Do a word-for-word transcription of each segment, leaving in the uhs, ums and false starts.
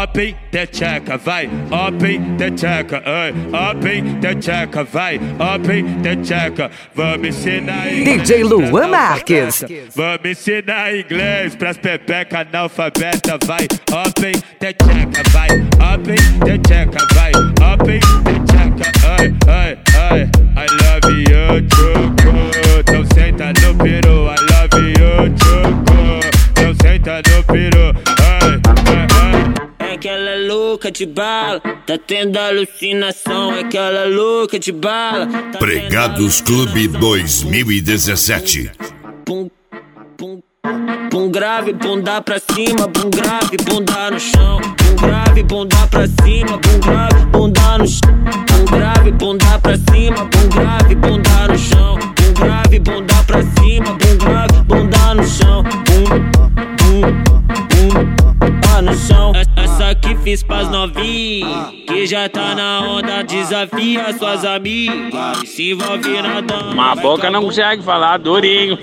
Open the checa, vai. Open the checa, ai. Open the checa, vai. Open the checa. Vamos ensinar inglês. D J Luan Marques. Vamos ensinar inglês pras pepeca analfabeta, vai. Open the checa, vai. Open the checa, vai. Open the checa, ai, ai, ai. I love you, choco. Então senta no peru. I love you, choco. Então senta no peru. Ai, ai, ai. É aquela louca de bala, tá tendo alucinação. É aquela louca de bala. Tá Pregados Clube dois mil e dezessete. Pum, pum, pum grave, bunda pra cima, bum grave, bunda no chão. Bum grave, bunda pra cima, bum grave, bunda no chão. Bum grave, bunda pra cima, bum grave, bunda no chão. Bum grave, bunda pra cima, bum grave, bunda no chão. Bum, bum, bum, ah, no chão. Essa aqui fiz pras novinhas, que já tá na onda, desafia suas amigas, se envolve na dama. Uma boca não consegue falar, durinho.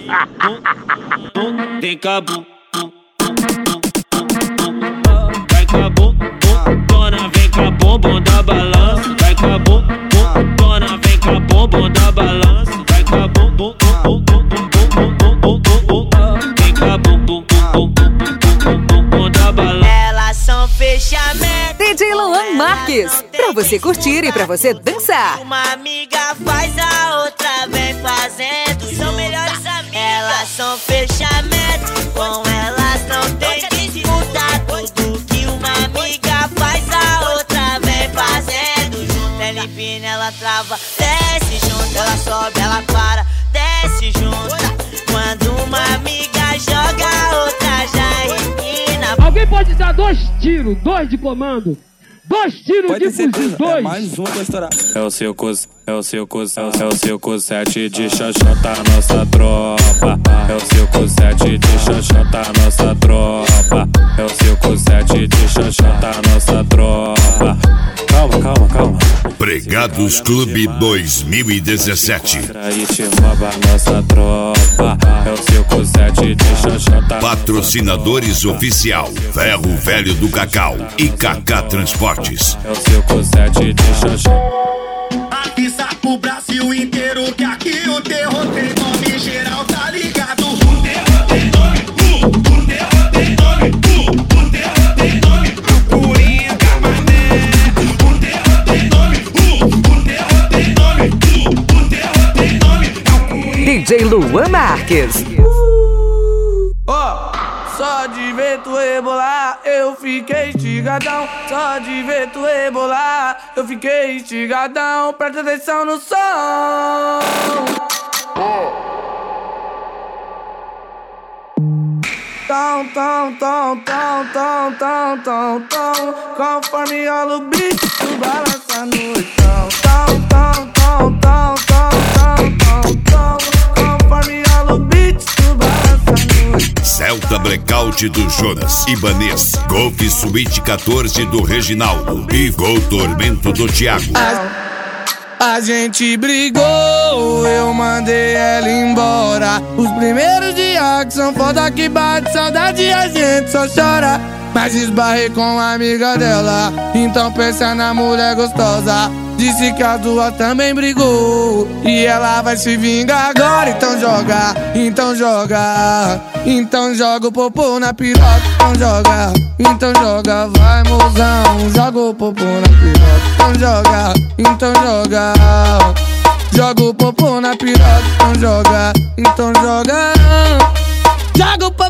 Vem cá, bum, bum, bum, bum, vai cá, bum, bum, dona, vem cá, bum, bum da balança. Vai cá, bum, bum, dona, vem cá, bum, bum da balança. Vai cá, bum, bum, bum, bum, bum, bum, bum, bum, bum, bum, vem cá, bum, bum, bum, bum, bum, bum, bum da balança. Elas são fechamento. D J Luan Marques, pra você curtir e pra você dançar. Uma amiga faz, a outra vem fazendo. São melhores amigas. Elas são fechamento. Com elas não tem disputa. Tudo que uma amiga faz, a outra vem fazendo. Junto ela empina, ela trava. Desce junto, ela sobe, ela para. Desce junto. Quando uma amiga joga, a outra já empina. Alguém pode dar dois tiros, dois de comando? Dois tiros de fuzil, dois. É mais um pra estourar. É o seu cus, é o seu cus, é o seu cusete de xoxota, nossa tropa. É o seu cusete de xoxota, nossa tropa. É o seu cusete de xoxota, nossa tropa. Calma, calma, calma. Pregados Clube dois mil e dezessete. Aí te rouba nossa tropa. É o seu cusete de xoxota. Patrocinadores oficial: Ferro Velho do Cacau e Cacá Transportes. É o seu cusete de xoxota. Avisa pro Brasil inteiro que aqui o terror tem nome geral, tá ligado? O terror tem nome, uh, o terror tem nome, uh, o terror tem nome. Coringa, mané. O terror tem nome, uh, o terror tem nome, uh, o terror tem nome. D J Luan Marques. Ó, oh, só de ver tu rebolar, eu fiquei estigadão. Só de ver tu rebolar, eu fiquei estigadão. Presta atenção no som. Tom, tom, tom, tom, tom, tom, tom, tom. Conforme rola o beat, tu balança no chão. Tom, tom, tom, tom, tom, tom, tom, tom. Conforme rola o beat, tu balança no chão. Celta Blackout do Jonas, Ibanez, Golf Suite quatorze do Reginaldo e Gol Tormento do Thiago. A, a gente brigou, eu mandei ela embora. Os primeiros dias que são foda que bate saudade, a gente só chora. Mas esbarrei com a amiga dela, então pensa na mulher gostosa. Disse que a duas também brigou e ela vai se vingar agora. Então joga, então joga, então joga o popô na piroca. Então joga, então joga, vai mozão, joga o popô na piroca. Então joga, então joga, joga o popô na piroca. Então joga, então joga, joga o popô